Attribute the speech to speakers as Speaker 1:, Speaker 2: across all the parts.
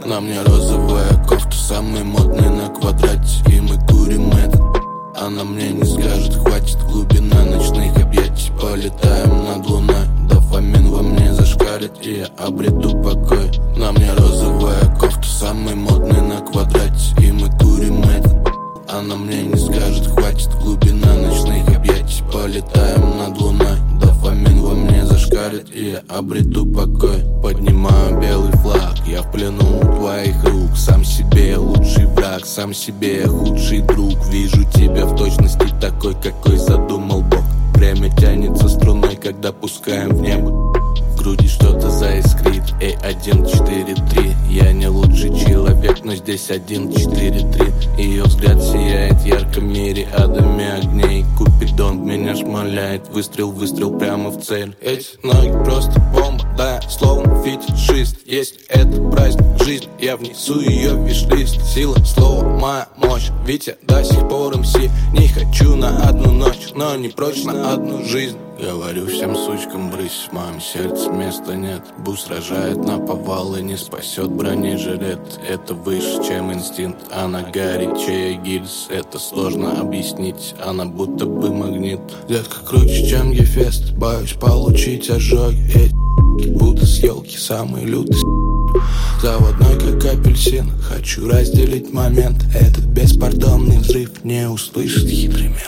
Speaker 1: На мне розовая кофта, самый модный на квадрате. И мы курим это. Она мне не скажет, хватит, глубина ночных объятий. Полетаем над луной, дофамин во мне зашкалит, и я обрету покой. На мне розовая кофта, самый модный на квадрате. И мы курим это. Она мне не скажет, хватит, глубина ночных объятий. Полетаем над луной, дофамин во мне зашкалит, и я обрету покой. Поднимаю белый флаг, я в плену у твоих рук. Сам себе лучший враг, сам себе худший друг. Вижу тебя в точности такой, какой задумал Бог. Время тянется струной, когда пускаем в небо. В груди что-то заискрит, эй, 1, 4, 3. Я не лучший человек, но здесь 1, 4, 3. Ее взгляд сияет ярко в мире адами огней. Купидон меня шмаляет, выстрел, выстрел прямо в цель. Эти ноги просто бомба, да, словно фетишист. Если это праздник жизни, я внесу ее в виш-лист. Сила слова, моя мощь, ведь я до сих пор МС. Не хочу на одну ночь, но не прочь на одну жизнь. Говорю всем сучкам, брысь, в моем сердце места нет. Бус рожает наповал и не спасет бронежилет. Это выше, чем инстинкт, она горячее гильз. Это сложно объяснить, она будто бы магнит. Детка круче, чем Гефест, боюсь получить ожоги. Эти будто с елки, самый лютый заводной, как апельсин. Хочу разделить момент, этот беспардонный взрыв не услышит хитрый мент.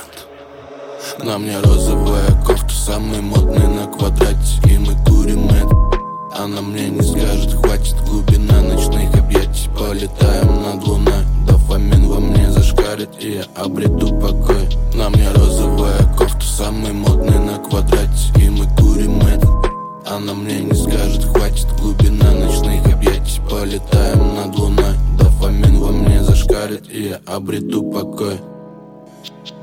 Speaker 1: На мне розовая кофта, самый модный на квадрате. И мы курим это. Она мне не скажет, хватит, глубина ночных объятий. Полетаем над луной, дофамин во мне зашкалит, и я обрету покой. На мне розовая кофта, самый модный на квадрате. И мы курим это. Она мне не скажет, хватит, глубина ночных объятий. Полетаем над луной, дофамин во мне зашкалит, и я обрету покой.